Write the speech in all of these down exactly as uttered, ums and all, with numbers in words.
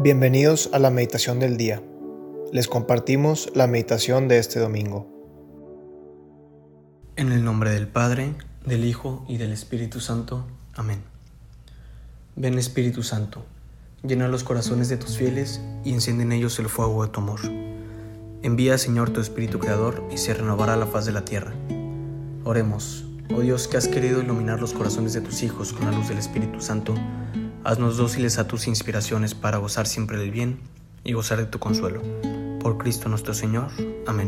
Bienvenidos a la meditación del día. Les compartimos la meditación de este domingo. En el nombre del Padre, del Hijo y del Espíritu Santo. Amén. Ven, Espíritu Santo, llena los corazones de tus fieles y enciende en ellos el fuego de tu amor. Envía, Señor, tu Espíritu Creador y se renovará la faz de la tierra. Oremos. Oh Dios, que has querido iluminar los corazones de tus hijos con la luz del Espíritu Santo, haznos dóciles a tus inspiraciones para gozar siempre del bien y gozar de tu consuelo. Por Cristo nuestro Señor. Amén.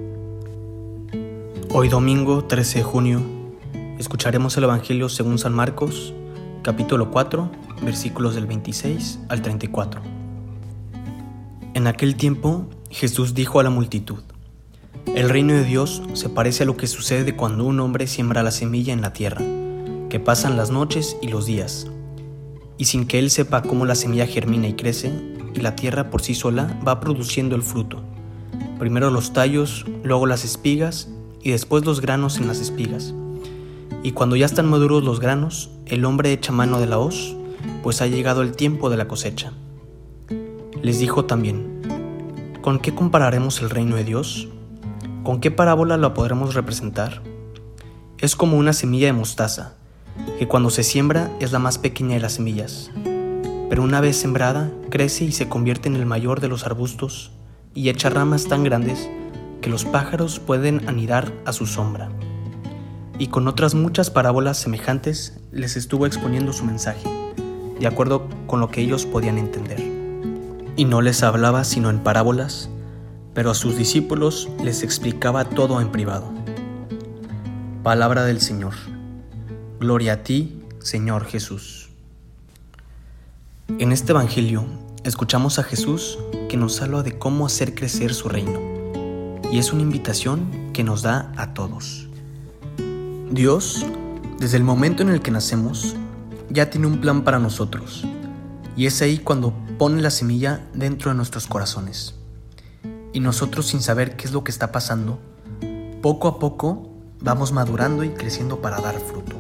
Hoy domingo trece de junio escucharemos el Evangelio según San Marcos, capítulo cuatro, versículos del veintiséis al treinta y cuatro. En aquel tiempo Jesús dijo a la multitud: El reino de Dios se parece a lo que sucede cuando un hombre siembra la semilla en la tierra, que pasan las noches y los días, y sin que él sepa cómo la semilla germina y crece, y la tierra por sí sola va produciendo el fruto. Primero los tallos, luego las espigas, y después los granos en las espigas. Y cuando ya están maduros los granos, el hombre echa mano de la hoz, pues ha llegado el tiempo de la cosecha. Les dijo también: ¿Con qué compararemos el reino de Dios? ¿Con qué parábola lo podremos representar? Es como una semilla de mostaza, que cuando se siembra es la más pequeña de las semillas, pero una vez sembrada crece y se convierte en el mayor de los arbustos y echa ramas tan grandes que los pájaros pueden anidar a su sombra. Y con otras muchas parábolas semejantes les estuvo exponiendo su mensaje, de acuerdo con lo que ellos podían entender. Y no les hablaba sino en parábolas, pero a sus discípulos les explicaba todo en privado. Palabra del Señor. Gloria a ti, Señor Jesús. En este Evangelio escuchamos a Jesús que nos habla de cómo hacer crecer su reino, y es una invitación que nos da a todos. Dios, desde el momento en el que nacemos, ya tiene un plan para nosotros, y es ahí cuando pone la semilla dentro de nuestros corazones. Y nosotros, sin saber qué es lo que está pasando, poco a poco vamos madurando y creciendo para dar fruto.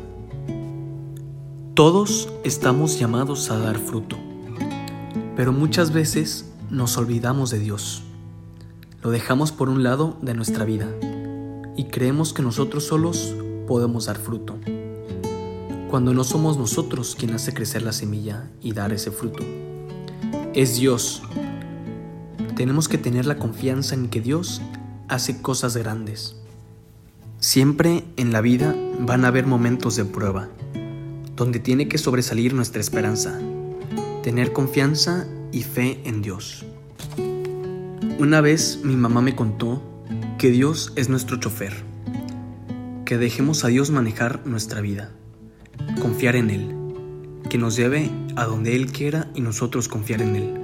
Todos estamos llamados a dar fruto, pero muchas veces nos olvidamos de Dios. Lo dejamos por un lado de nuestra vida y creemos que nosotros solos podemos dar fruto, cuando no somos nosotros quien hace crecer la semilla y dar ese fruto. Es Dios. Tenemos que tener la confianza en que Dios hace cosas grandes. Siempre en la vida van a haber momentos de prueba, donde tiene que sobresalir nuestra esperanza, tener confianza y fe en Dios. Una vez mi mamá me contó que Dios es nuestro chofer, que dejemos a Dios manejar nuestra vida, confiar en Él, que nos lleve a donde Él quiera y nosotros confiar en Él.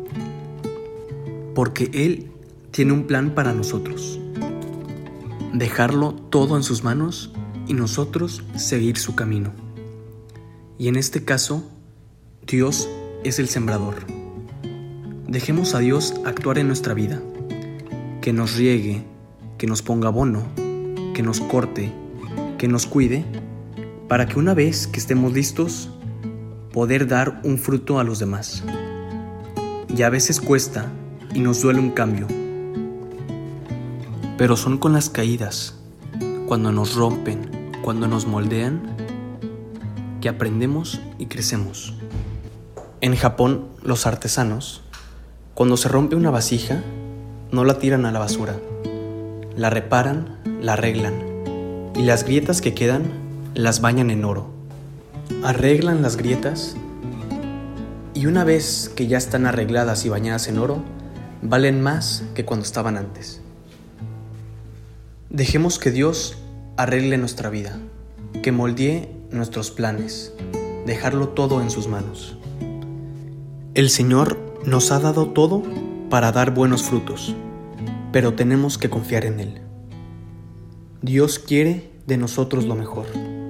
Porque Él tiene un plan para nosotros, dejarlo todo en sus manos y nosotros seguir su camino. Y en este caso, Dios es el sembrador. Dejemos a Dios actuar en nuestra vida, que nos riegue, que nos ponga abono, que nos corte, que nos cuide, para que una vez que estemos listos, poder dar un fruto a los demás. Y a veces cuesta y nos duele un cambio, pero son con las caídas, cuando nos rompen, cuando nos moldean, que aprendemos y crecemos. En Japón, los artesanos, cuando se rompe una vasija, no la tiran a la basura, la reparan, la arreglan, y las grietas que quedan las bañan en oro. Arreglan las grietas, y una vez que ya están arregladas y bañadas en oro, valen más que cuando estaban antes. Dejemos que Dios arregle nuestra vida, que moldee nuestros planes, dejarlo todo en sus manos. El Señor nos ha dado todo para dar buenos frutos, pero tenemos que confiar en Él. Dios quiere de nosotros lo mejor.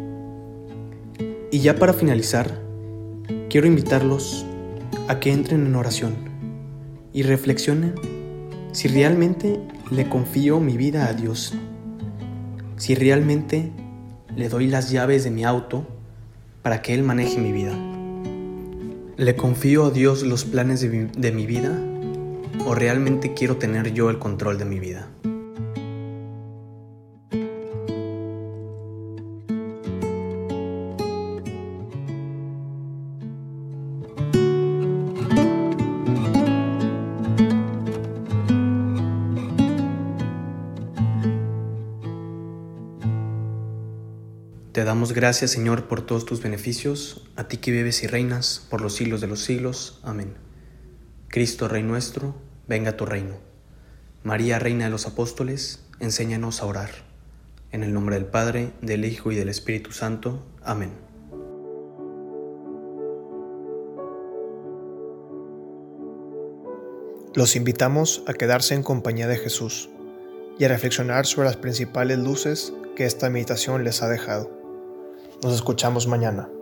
Y ya para finalizar, quiero invitarlos a que entren en oración y reflexionen si realmente le confío mi vida a Dios, si realmente le doy las llaves de mi auto para que Él maneje mi vida. ¿Le confío a Dios los planes de mi, de mi vida o realmente quiero tener yo el control de mi vida? Te damos gracias, Señor, por todos tus beneficios, a ti que vives y reinas por los siglos de los siglos. Amén. Cristo, Rey nuestro, venga a tu reino. María, Reina de los Apóstoles, enséñanos a orar. En el nombre del Padre, del Hijo y del Espíritu Santo. Amén. Los invitamos a quedarse en compañía de Jesús y a reflexionar sobre las principales luces que esta meditación les ha dejado. Nos escuchamos mañana.